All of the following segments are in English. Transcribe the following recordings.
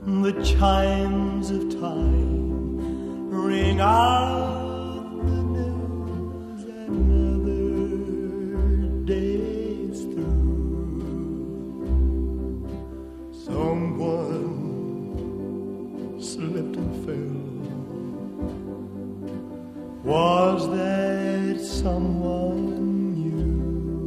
the chimes of time ring out the news another day's through. Someone slipped and fell. Was that someone you?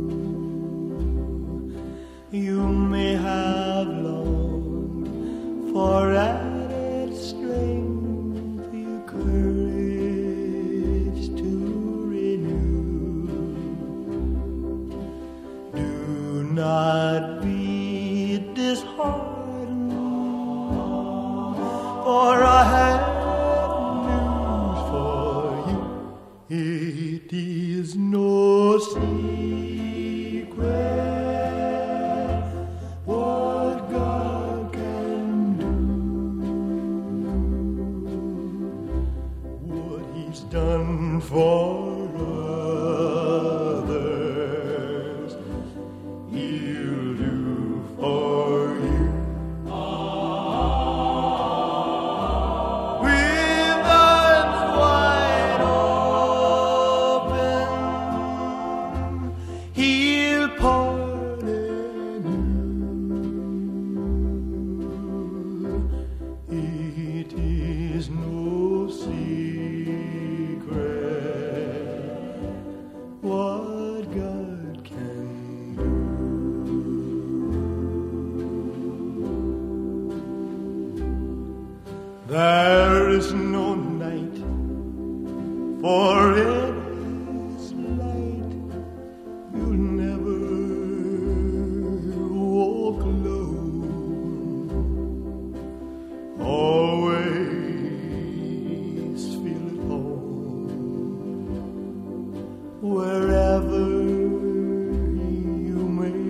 You may have longed for added strength, your courage to renew. Do not be disheartened, for I have news for you. It is no secret what God can do, what He's done for others, He'll do for you. With arms wide open, He'll pardon you. It is no secret what God can do. There is no night, for it is light. You'll never walk alone. Always feel at home. Wherever you may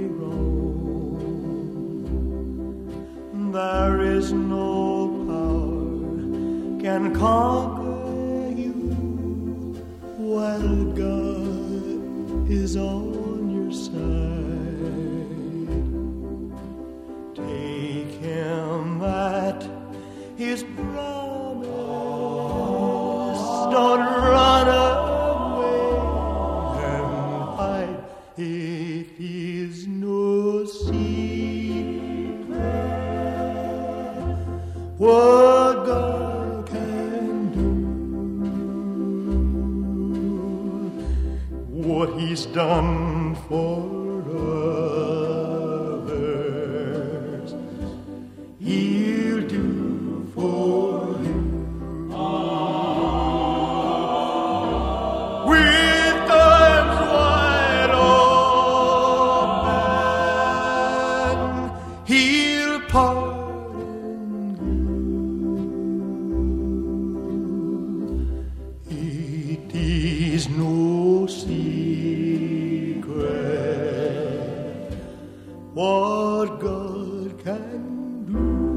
roam, there is no power can conquer you while God is on your side. Take Him at His promise. Don't run away and hide. It is no secret what God can do, what He's done for others, He'll do for you. With arms wide open, He'll pardon you. It is no secret what God can do.